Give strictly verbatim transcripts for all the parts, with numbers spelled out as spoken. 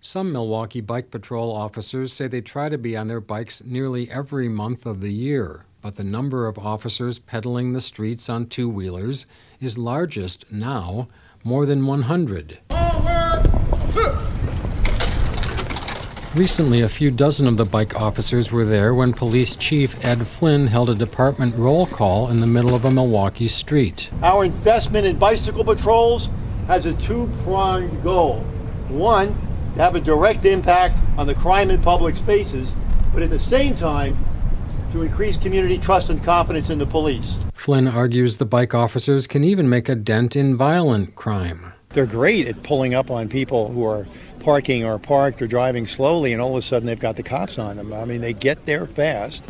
Some Milwaukee Bike Patrol officers say they try to be on their bikes nearly every month of the year, but the number of officers pedaling the streets on two-wheelers is largest now, more than one hundred. Recently, a few dozen of the bike officers were there when Police Chief Ed Flynn held a department roll call in the middle of a Milwaukee street. Our investment in bicycle patrols has a two-pronged goal. One, to have a direct impact on the crime in public spaces, but at the same time, to increase community trust and confidence in the police. Flynn argues the bike officers can even make a dent in violent crime. They're great at pulling up on people who are parking or parked or driving slowly, and all of a sudden they've got the cops on them. I mean, they get there fast.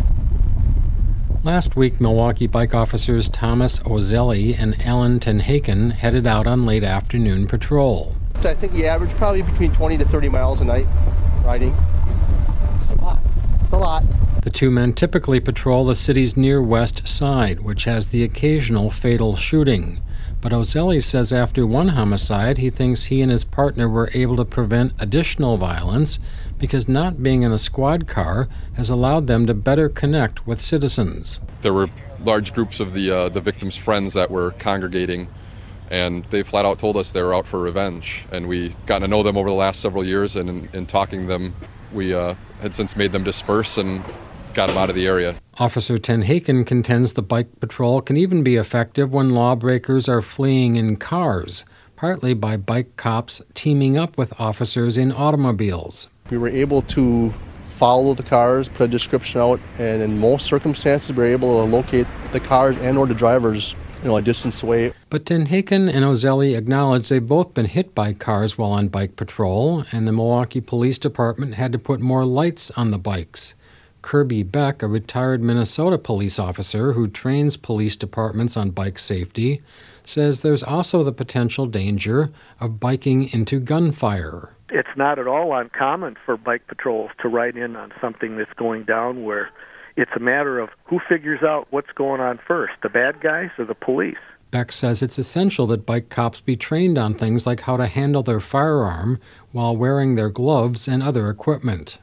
Last week, Milwaukee bike officers Thomas Ozelli and Alan Tenhaken headed out on late afternoon patrol. I think we average probably between twenty to thirty miles a night riding. It's a lot. It's a lot. The two men typically patrol the city's near west side, which has the occasional fatal shooting. But Ozelli says after one homicide, he thinks he and his partner were able to prevent additional violence because not being in a squad car has allowed them to better connect with citizens. There were large groups of the uh, the victims' friends that were congregating, and they flat out told us they were out for revenge. And we gotten to know them over the last several years, and in, in talking to them, we uh, had since made them disperse and got them out of the area. Officer Tenhaken contends the bike patrol can even be effective when lawbreakers are fleeing in cars, partly by bike cops teaming up with officers in automobiles. We were able to follow the cars, put a description out, and in most circumstances we were able to locate the cars and or the drivers, you know, a distance away. But Tenhaken and Ozelli acknowledge they've both been hit by cars while on bike patrol, and the Milwaukee Police Department had to put more lights on the bikes. Kirby Beck, a retired Minnesota police officer who trains police departments on bike safety, says there's also the potential danger of biking into gunfire. It's not at all uncommon for bike patrols to ride in on something that's going down where it's a matter of who figures out what's going on first, the bad guys or the police. Beck says it's essential that bike cops be trained on things like how to handle their firearm while wearing their gloves and other equipment.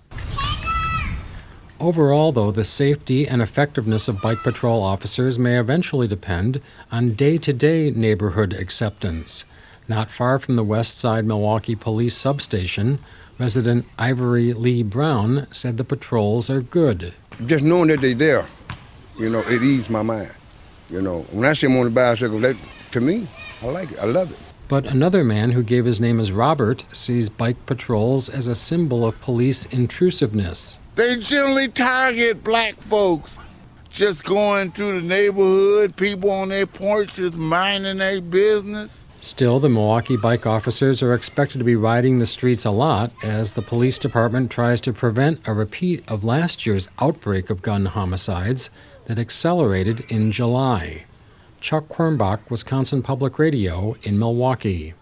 Overall, though, the safety and effectiveness of bike patrol officers may eventually depend on day-to-day neighborhood acceptance. Not far from the West Side Milwaukee Police Substation, resident Ivory Lee Brown said the patrols are good. Just knowing that they're there, you know, it eases my mind. You know, when I see them on the bicycle, that, to me, I like it. I love it. But another man who gave his name as Robert sees bike patrols as a symbol of police intrusiveness. They generally target black folks, just going through the neighborhood, people on their porches minding their business. Still, the Milwaukee bike officers are expected to be riding the streets a lot as the police department tries to prevent a repeat of last year's outbreak of gun homicides that accelerated in July. Chuck Quirmbach, Wisconsin Public Radio in Milwaukee.